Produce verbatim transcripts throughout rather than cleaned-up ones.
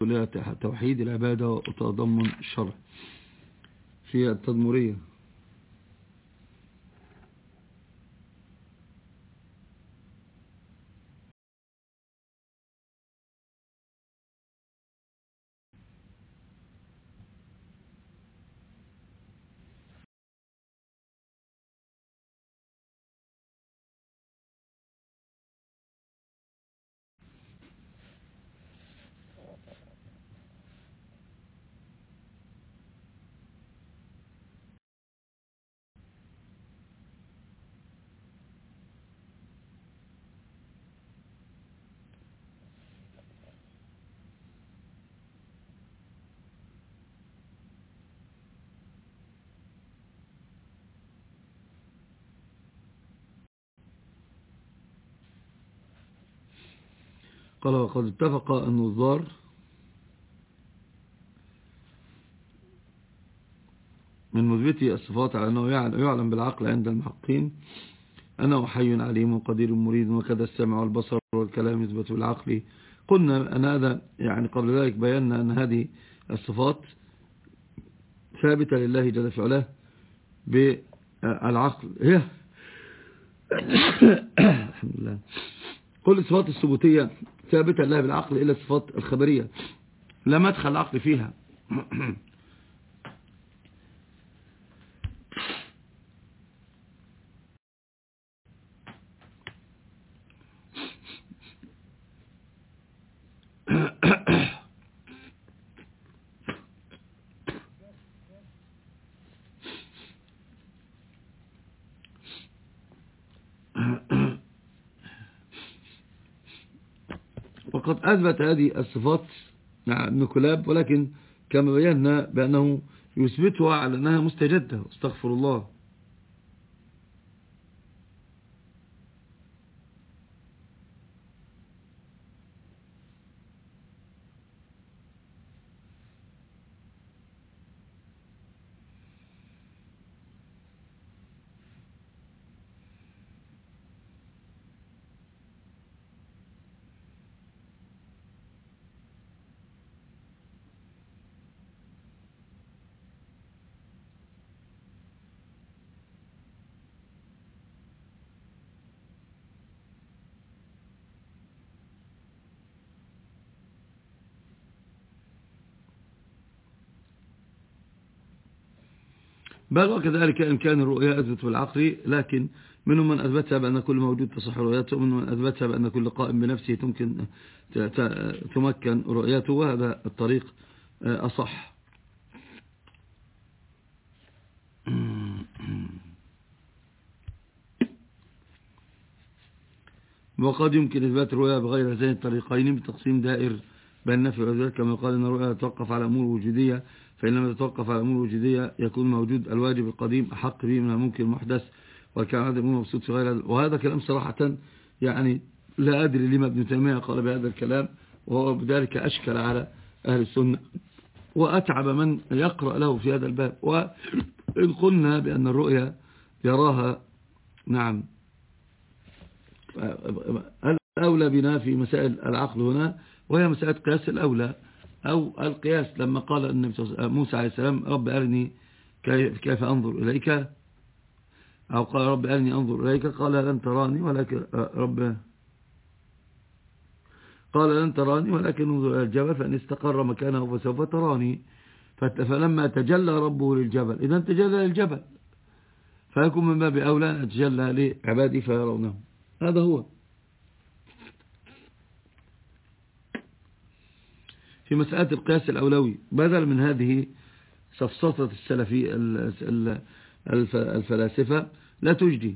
لها توحيد العبادة وتضمن الشرع في التدمرية. قال وقد اتفق النظار من مثبتي الصفات على أنه يعلم بالعقل عند المحقين أنه حي عليم قدير مريد، وكذا السمع والبصر والكلام يثبت بالعقل. قلنا أن هذا يعني قبل ذلك بينا أن هذه الصفات ثابتة لله جل في علاه بالعقل. هي الحمد لله. كل الصفات الثبوتية ثابتة لله بالعقل إلا الصفات الخبرية لا مدخل العقل فيها. وقد أثبت هذه الصفات ابن كلاب، ولكن كما بينا بأنه يثبتها على أنها مستجدة. استغفر الله. بل وكذلك إن كان الرؤيا أثبت بالعقل، لكن منهم من أثبتها بأن كل موجود تصح رؤيته، ومنهم من أثبتها بأن كل قائم بنفسه تمكن تمكن رؤيته، وهذا الطريق أصح. وقد يمكن إثبات الرؤيا بغير هذين الطريقين بتقسيم دائر بين النفي والإثبات، كما يقال أن الرؤيا تتوقف على أمور وجودية، فإن لم تتوقف على أمور وجودية يكون موجود الواجب القديم أحق به من الممكن المحدث، وكان هذا يكون مبسوط في غير. وهذا كلام صراحة يعني لا أدري لما ابن تيمية قال بهذا الكلام، وهو بذلك أشكل على أهل السنة وأتعب من يقرأ له في هذا الباب. وإن قلنا بأن الرؤيا يراها نعم الأولى بنا في مسائل العقل هنا، وهي مسألة قياس الأولى أو القياس. لما قال النبي موسى عليه السلام رب أرني كيف أنظر إليك، أو قال رب أرني أنظر إليك، قال لن تراني ولكن رب قال لن تراني ولكن انظر إلى الجبل فإن استقر مكانه فسوف تراني. فلما تجلى ربه للجبل إذا تجلى للجبل، فيكون من باب أولى أن تجلى لعبادي فيرونه. هذا هو في مسألة القياس الأولوي، بدل من هذه صفصفة السلفي الفلاسفة لا تجدي.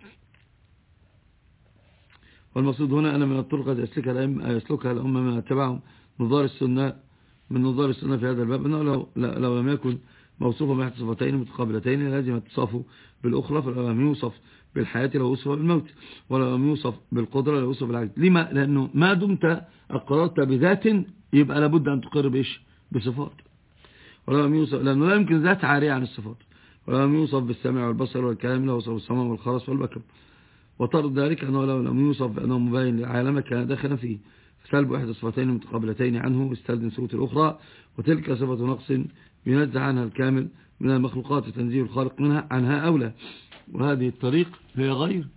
والمقصود هنا أن من الطرق التي يسلكها الأمة من اتباعهم نظار السنة من نظار السنة في هذا الباب، أنه لو, لو لم يكن موصوفا بأحد صفتين متقابلتين لازم يتصف بالأخرى، فلو لم يوصف بالحياة لو وصف بالموت، ولو لم يوصف بالقدرة لو وصف بالعجز. لما؟ لأنه ما دمت أقررت بذات يبقى لابد أن تقر بإيش؟ بصفات. ولو لم يوصف، لأنه لا يمكن ذات عارية عن الصفات. ولو لم يوصف بالسمع والبصر والكلام لو وصف بالسمع والخرس والبكر. وطرد ذلك أنه لو لم يوصف بأنه مبين للعالم كان داخلا فيه، سلب إحدى الصفتين المتقابلتين عنه استلزم صفة الأخرى، وتلك صفة نقص ينزع عنها الكامل من المخلوقات وتنزيه الخالق منها عنها أولى. وهذه الطريق هي غير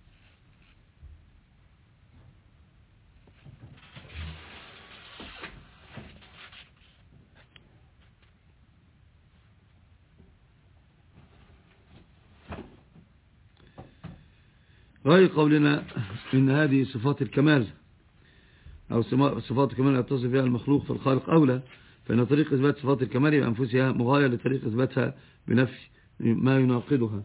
غير قولنا إن هذه صفات الكمال أو صفات الكمال يتصف بها المخلوق فالخالق أولى، فإن طريق إثبات صفات الكمال بأنفسها مغاية لطريق إثباتها بنفي ما يناقضها.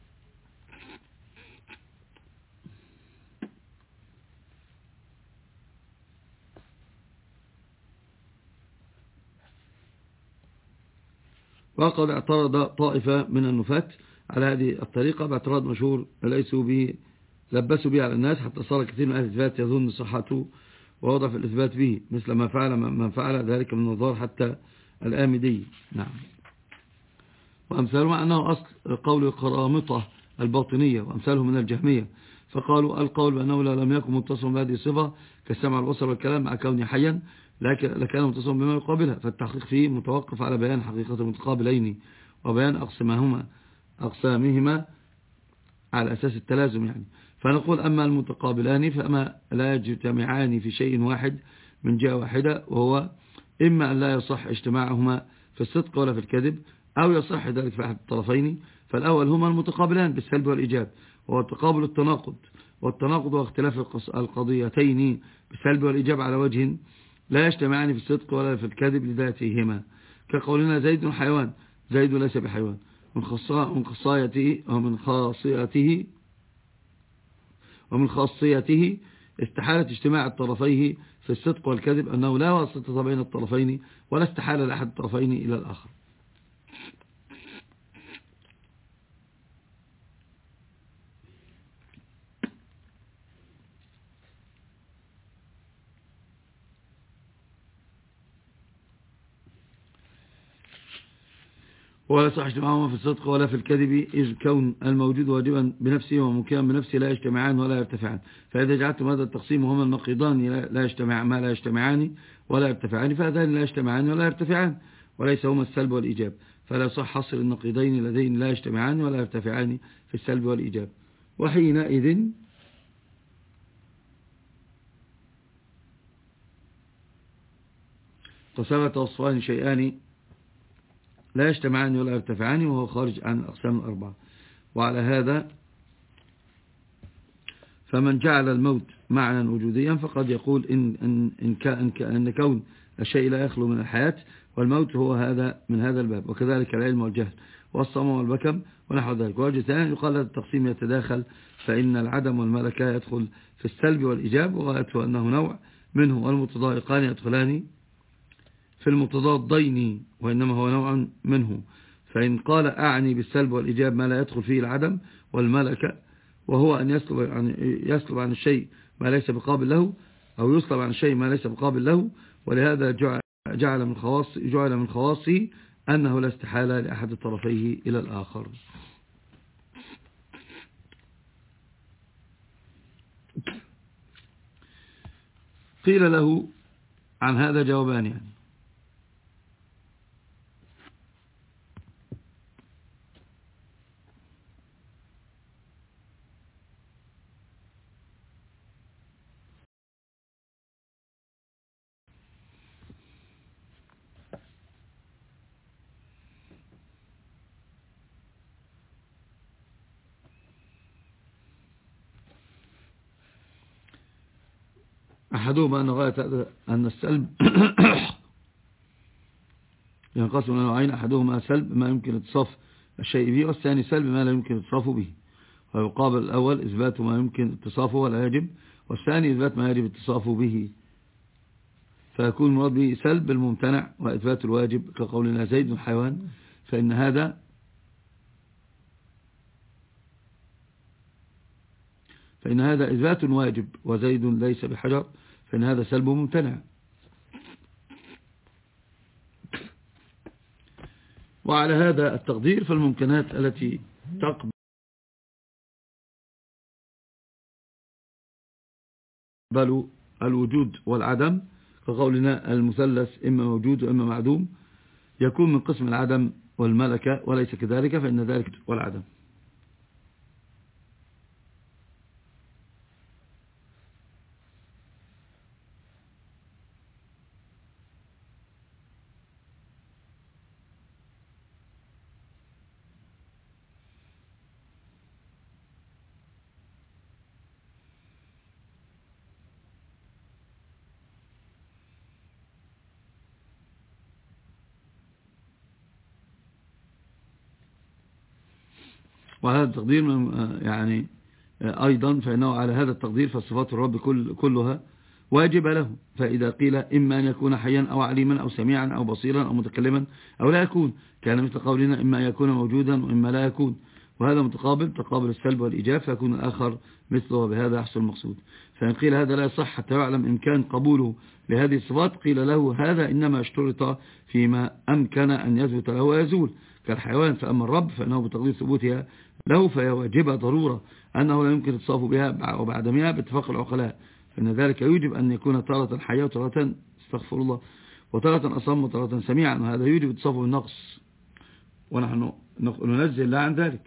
وقد اعترض طائفة من النفاة على هذه الطريقة باعتراض مشهور ليسوا به لبسوا به على الناس، حتى صار كثير من أهل الإثبات يظن صحته ووضع في الإثبات به، مثل ما فعل من فعل ذلك من النظار حتى الآمدي. نعم. وأمثاله مع أنه أصل قول القرامطة الباطنية وأمثالهم من الجهمية، فقالوا القول بأنه لم يكن متصل بهذه الصفة كالسمع والبصر والكلام مع كونه حيا لكان متصل بما يقابلها، فالتحقيق فيه متوقف على بيان حقيقة المتقابلين وبيان أقسامهما أقسامهما على أساس التلازم يعني. فنقول أما المتقابلان فما لا يجتمعان في شيء واحد من جهة واحدة، وهو إما أن لا يصح اجتماعهما في الصدق ولا في الكذب، أو يصح ذلك في أحد الطرفين. فالأول هما المتقابلان بالسلب والإيجاب، وهو تقابل التناقض، والتناقض واختلاف القضيتين بالسلب والإيجاب على وجه لا يجتمعان في الصدق ولا في الكذب لذاتهما، كقولنا زيد حيوان، زيد ليس بحيوان، من خاصيته ومن خاصيته ومن خاصيته استحالة اجتماع الطرفين في الصدق والكذب، أنه لا واسطة بين الطرفين ولا استحالة لأحد الطرفين إلى الآخر. ولا صح اجتماعهما في الصدق ولا في الكذب، إذ كون الموجود واجبا بنفسه وممكنا بنفسه لا يجتمعان ولا يرتفعان. فإذا جعلتم هذا التقسيم وهما النقيضان لا يجتمع ما لا يجتمعان ولا يرتفعان، فهذان لا يجتمعان ولا يرتفعان وليس هما السلب والإيجاب، فلا صح حصر النقيضين اللذين لا يجتمعان ولا يرتفعان في السلب والإيجاب. وحينئذ فثبت وصفان شيئان لا يجتمعان ولا يرتفعان، وهو خارج عن الأقسام الأربعة. وعلى هذا فمن جعل الموت معنى وجوديا فقد يقول إن, إن, إن, كان إن كون الشيء لا يخلو من الحياة، والموت هو هذا من هذا الباب، وكذلك العلم والجهل والصمم والبكم ونحو ذلك. ووجه ثاني يقال هذا التقسيم يتداخل، فإن العدم والملكة يدخل في السلب والإيجاب، وغايته أنه نوع منه، والمتضايقان يدخلان في المتضادين وإنما هو نوع منه. فإن قال أعني بالسلب والإيجاب ما لا يدخل فيه العدم والملكة، وهو أن يسلب عن, يسلب عن الشيء ما ليس بقابل له، أو يسلب عن الشيء ما ليس بقابل له، ولهذا جعل من خواص جعل من خواصه أنه لا استحالة لأحد الطرفيه إلى الآخر. قيل له عن هذا جوابان يعني. أحدهما أن غاية أن السلب ينقسم إلى نوعين، أحدهما سلب ما يمكن اتصاف الشيء به، والثاني سلب ما لا يمكن اتصافه به. ويقابل الأول إثبات ما يمكن اتصافه ولا يجب، والثاني إثبات ما يجب اتصافه به، فيكون المراد به سلب الممتنع وإثبات الواجب، كقولنا زيد حيوان، فإن هذا فإن هذا إثبات واجب، وزيد ليس بحجر، فإن هذا سلب ممتنع. وعلى هذا التقدير فالممكنات التي تقبل الوجود والعدم، كقولنا المثلث إما موجود وإما معدوم، يكون من قسم العدم والملكة، وليس كذلك فإن ذلك والعدم. وهذا التقدير يعني أيضا فإنه على هذا التقدير فالصفات الرب كل كلها واجب له. فإذا قيل إما أن يكون حيا أو عليما أو سميعا أو بصيرا أو متكلما أو لا يكون، كان مثل قولنا إما أن يكون موجودا وإما لا يكون، وهذا متقابل تقابل السلب والإيجاب، فيكون الآخر مثله، وبهذا يحصل المقصود. فإن قيل هذا لا يصح حتى يعلم إمكان قبوله لهذه الصفات، قيل له هذا إنما اشترط فيما أمكن أن يثبت له ويزول كالحيوان. فأما الرب فإنه بتقدير ثبوتها له فهي واجبة ضرورة أنه لا يمكن اتصاف بها وبعدمها باتفاق العقلاء، فإن ذلك يوجب أن يكون تارة حية وتارة استغفر الله وتارة أصم وتارة سميعا، وهذا يوجب اتصافه بالنقص، ونحن ننزل الله عن ذلك.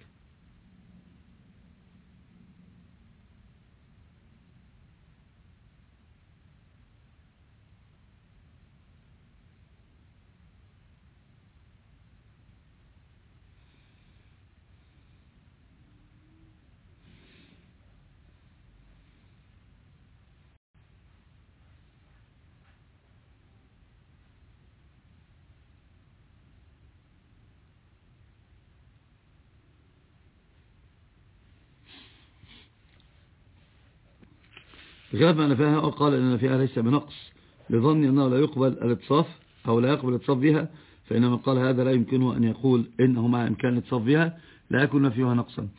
بخلاف ما نفاها وقال إن فيها ليس بنقص لظن أنه لا يقبل الاتصاف أو لا يقبل الاتصاف بها، فإنما قال هذا لا يمكنه أن يقول إنه مع إمكان الاتصاف بها لا يكون فيها نقصا.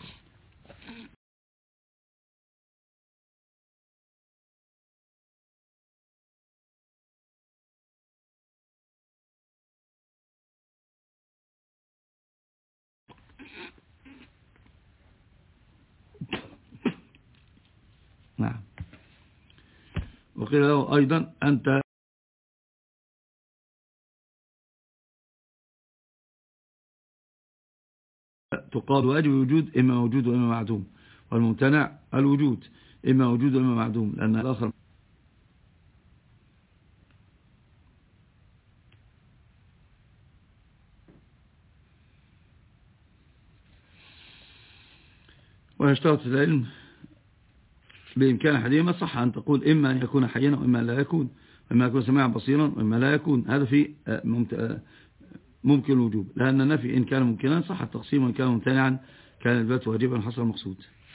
نعم. وقيل له أيضا أنت تقاض واجب الوجود إما موجود وإما معدوم، والممتنع الوجود إما موجود وإما معدوم، لأن الآخر ويشترط في العلم بإمكان أحدهما صح أن تقول إما أن يكون حيا وإما لا يكون، وإما يكون سميعا بصيرا وإما لا يكون، هذا في ممكن الوجوب، لأن النفي إن كان ممكنا صح التقسيم، وإن كان ممتنعا كان الإثبات واجبا حصل المقصود.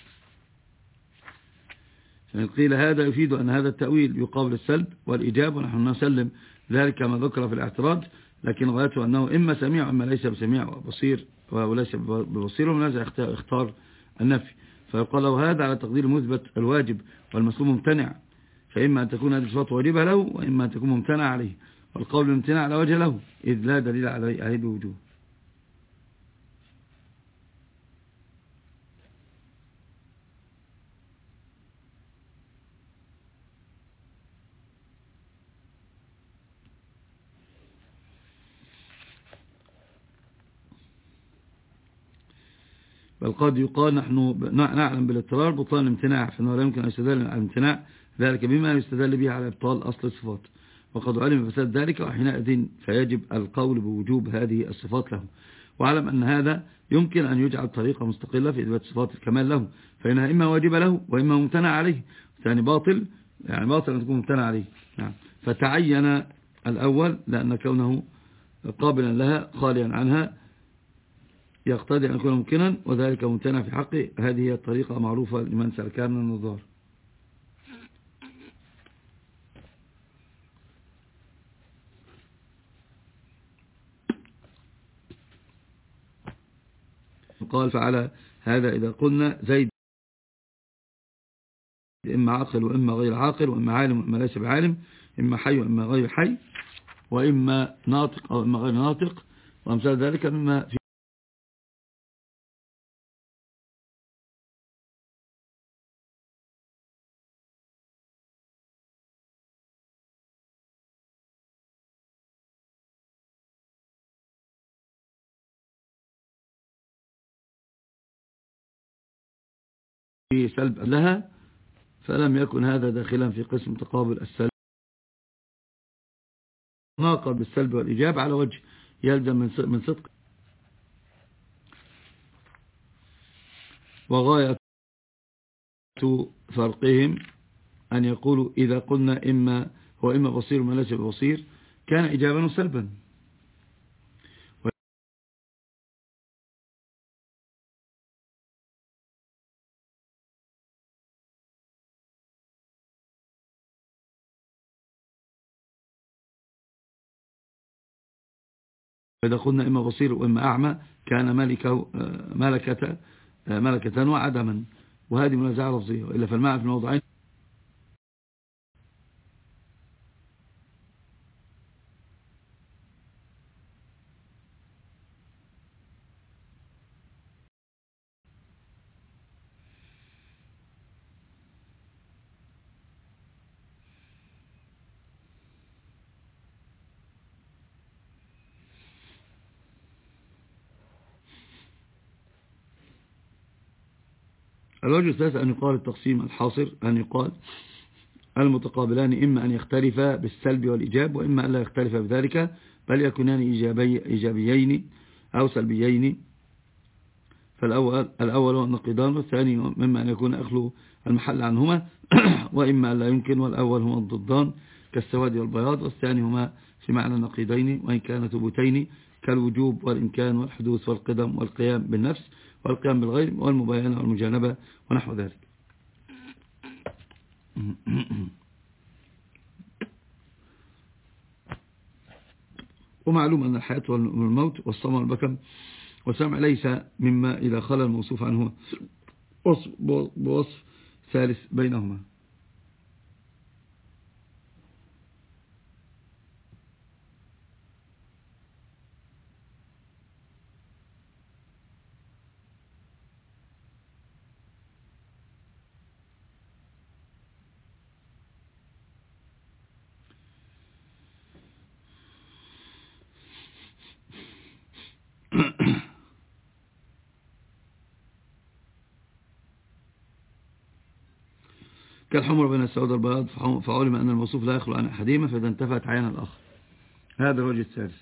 فإن قيل هذا يفيد أن هذا التأويل يقابل السلب والإيجاب، ونحن نسلم ذلك كما ذكر في الاعتراض، لكن غايته أنه إما سميع وإما ليس بسميع وبصير وليس ببصير، ومن هذا اختار النفي، فيقال له هذا على تقدير مثبت الواجب والمسلوب ممتنع، فإما أن تكون هذه الصفات واجبة له وإما أن تكون ممتنع عليه، والقول الممتنع على وجه له إذ لا دليل عليه بوجوه. بل قد يقال نحن نعلم بالاضطرار بطلان الامتناع، فإنه لا يمكن أن يستدل على الامتناع ذلك بما يستدل به على إبطال أصل الصفات، وقد علم فساد ذلك، وحينئذ فيجب القول بوجوب هذه الصفات له. وعلم أن هذا يمكن أن يجعل طريقة مستقلة في إثبات صفات الكمال له، فإنها إما واجبة له وإما ممتنع عليه، يعني باطل يعني باطل أن تكون ممتنع عليه. نعم. فتعين الأول لأن كونه قابلا لها خاليا عنها يقتضي أن يكون ممكنا، وذلك ممتنع في حقه. هذه هي الطريقة معروفة لمن سلكها من النظار. قال فعلى هذا إذا قلنا زيد إما عاقل وإما غير عاقل، وإما عالم وإما ليس بعالم، إما حي وإما غير حي، وإما ناطق أو إما غير ناطق، وأمثال ذلك مما في سلب لها، فلم يكن هذا داخلا في قسم تقابل السلب. ناقض بالسلب والإيجاب على وجه يلزم من صدق. وغاية فرقهم أن يقولوا إذا قلنا إما هو إما بصير وما ليس ببصير كان إيجابا وسلبا. إذا قلنا إما بصير وإما أعمى كان ملكه ملكة ملكة وعدما، وهذه منازعة لفظية، وإلا فالمعنى في الموضعين الوجه الثالث أن يقال التقسيم الحاصر، أن يقال المتقابلان إما أن يختلفا بالسلب والإيجاب، وإما أن لا يختلفا بذلك بل يكونان إيجابي إيجابيين أو سلبيين. فالأول الأول هو النقيضان، والثاني مما أن يكون أخلو المحل عنهما وإما أن لا يمكن. والأول هما الضدان كالسواد والبياض، والثاني هما في معنى النقيضين وإن كان ثبوتين كالوجوب والإمكان والحدوث والقدم والقيام بالنفس والقيام بالغير والمباينة والمجانبة ونحو ذلك. ومعلوم أن الحياة والموت والصمم والبكم والسمع ليس مما إذا خلى الموصوف عنه بوصف ثالث بينهما. كالحمر بين السود والبياض، فعلم أن الموصوف لا يخلو عن أحدهما فإذا انتفت عين الآخر. هذا الوجه الثالث.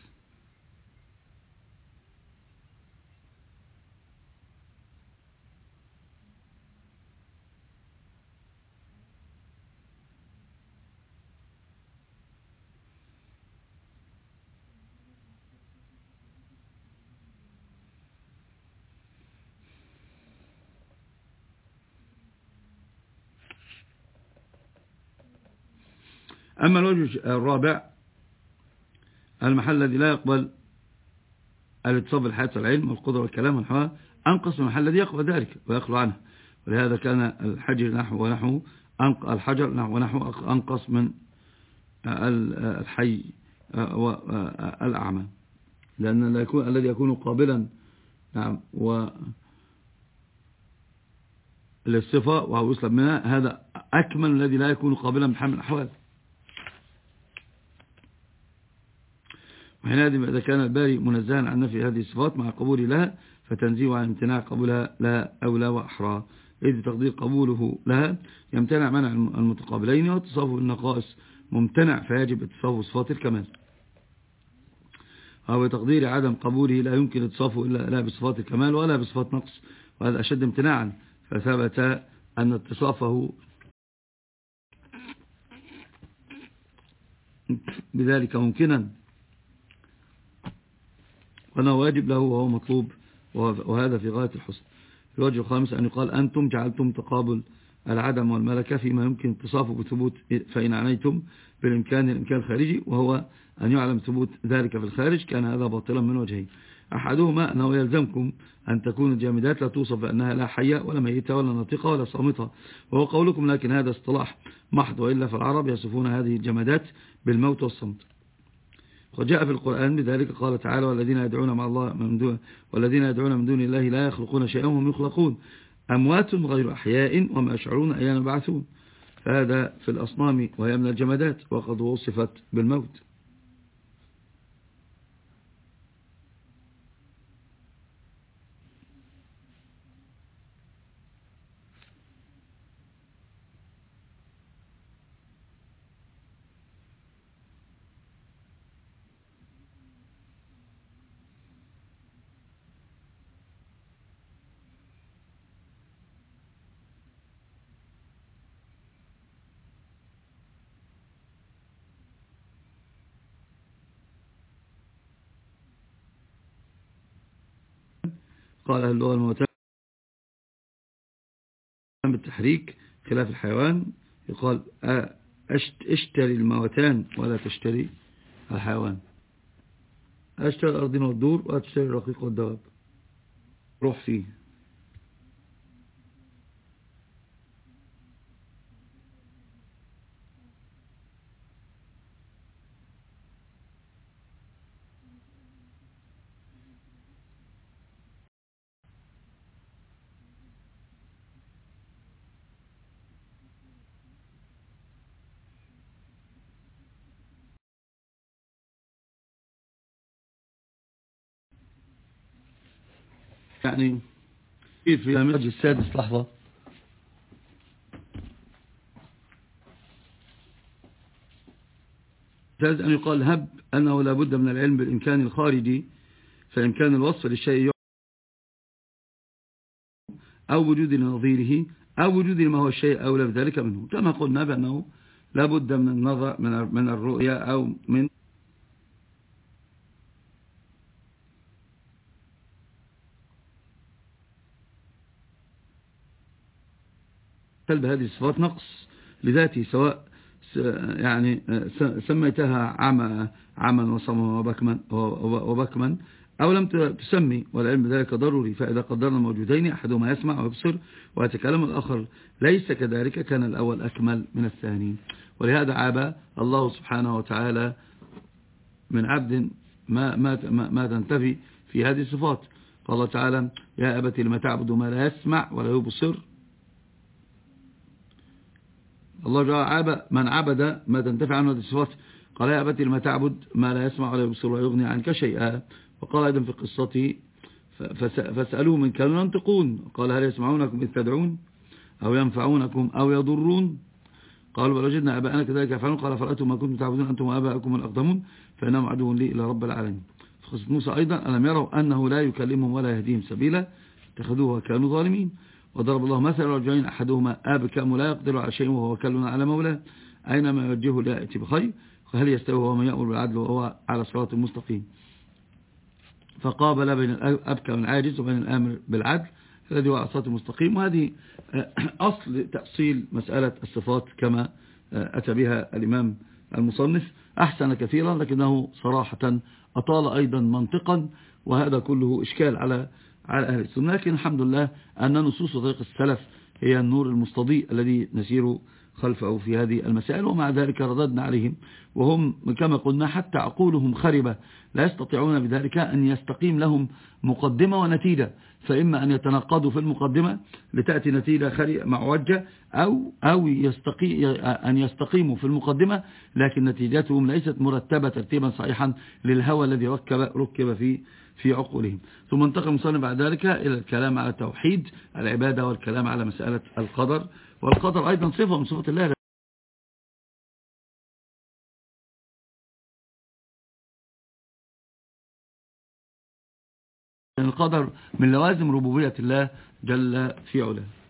أما الوجه الرابع المحل الذي لا يقبل الاتصاف بالحياة والعلم والقدرة والكلام والحواء أنقص من المحل الذي يقبل ذلك ويخلو عنه، ولهذا كان الحجر نحو ونحو الحجر نحو ونحو أنقص من الحي والأعمى، لأن الذي يكون قابلا نعم للصفة وهو يسلب منها هذا أكمل الذي لا يكون قابلا بحمل الأحوال. وحينئذ إذا كان الباري منزها عن نفي هذه الصفات مع قبول لها فتنزيه عن امتناع قبولها لها أولى وأحرى، إذ تقدير قبوله لها يمتنع منع المتقابلين، واتصافه بالنقائص ممتنع فيجب اتصافه صفات الكمال، أو تقدير عدم قبوله لا يمكن اتصافه إلا لا بصفات الكمال ولا بصفات نقص، وهذا أشد امتناعا، فثبت أن اتصافه بذلك ممكنا وأنه واجب له وهو مطلوب، وهذا في غاية الحسن. الوجه الخامس أن يقال أنتم جعلتم تقابل العدم والملكة فيما يمكن اتصافه بثبوت، فإن عنيتم بالإمكان الإمكان الخارجي وهو أن يعلم ثبوت ذلك في الخارج كان هذا باطلا من وجهين. أحدهما أنه يلزمكم أن تكون الجامدات لا توصف بأنها لا حية ولا ميتة ولا ناطقة ولا صامتة، وهو قولكم، لكن هذا اصطلاح محض، وإلا فالعرب يصفون هذه الجمادات بالموت والصمت. وجاء في القرآن بذلك قال تعالى والذين يدعون مع الله من دون والذين يدعون من دون الله لا يخلقون شيئا وهم يخلقون أموات غير أحياء وما يشعرون أيان يبعثون، فهذا في الأصنام وهي من الجمادات وقد وصفت بالموت. قال اللغة الموتان بالتحريك خلاف الحيوان، يقال اشتري الموتان ولا تشتري الحيوان، اشتري الأرضين والدور ولا تشتري الرقيق والدواب، روح فيه. يعني في المنهج السادس لحظة، الثالث أن يقال هب أنه لا بد من العلم بالإمكان الخارجي، فإمكان الوصف للشيء أو وجود نظيره أو وجود ما هو الشيء أولى بذلك منه، كما قلنا بأنه لا بد من النظر من الرؤية أو من سلب هذه الصفات نقص لذاته، سواء يعني سميتها عمى عمى وصما وبكما وبكما أو لم تسمي، والعلم بذلك ضروري، فإذا قدرنا موجودين أحدهما يسمع ويبصر ويتكلم، الآخر ليس كذلك كان الأول أكمل من الثاني. ولهذا عاب الله سبحانه وتعالى من عبد ما, ما, ما تنتفي في هذه الصفات. قال الله تعالى يا أبت لما تعبد ما لا يسمع ولا يبصر، الله جاء عاب من عبد ما تنتفع عنه هذه الصفات، قال يا أبت لما تعبد ما لا يسمع ولا يبصر ولا يغني عنك شيئا. وقال أيضا في قصته فاسألوه من كانوا ينطقون، قال هل يسمعونكم إذ تدعون أو ينفعونكم أو يضرون، قالوا بل وجدنا آباءنا كذلك يفعلون، قال فرأيتم ما كنتم تعبدون أنتم وآباءكم الأقدمون فإنهم عدو لي إلى رب العالمين. في قصة موسى أيضا ألم يروا أنه لا يكلمهم ولا يهديهم سبيلا اتخذوه وكانوا ظالمين. وضرب الله مثل رجلين أحدهما أبكم لا يقدر على شيء وهو وكل على مولاه أينما يوجهه لا يأتي بخير، فهل يستوي هو من يأمر بالعدل وهو على صراط المستقيم. فقابل بين الأبكم العاجز وبين الآمر بالعدل الذي هو على صراط المستقيم. وهذه أصل تأصيل مسألة الصفات كما أتى بها الإمام المصنف، أحسن كثيرا لكنه صراحة أطال أيضا منطقا، وهذا كله إشكال على على أهل السنة. لكن الحمد لله أن نصوص طريق السلف هي النور المستضيء الذي نسير خلفه في هذه المسائل، ومع ذلك رددنا عليهم وهم كما قلنا حتى عقولهم خربة لا يستطيعون بذلك أن يستقيم لهم مقدمة ونتيجة، فإما أن يتناقضوا في المقدمة لتأتي نتيجة معوجة أو, أو يستقي أن يستقيموا في المقدمة لكن نتيجتهم ليست مرتبة ترتيبا صحيحا للهوى الذي ركب, ركب في في عقولهم. ثم انتقل المصنف بعد ذلك إلى الكلام على توحيد العبادة والكلام على مسألة القدر، والقدر أيضا صفة من صفات الله، القدر من لوازم ربوبية الله جل في علاه.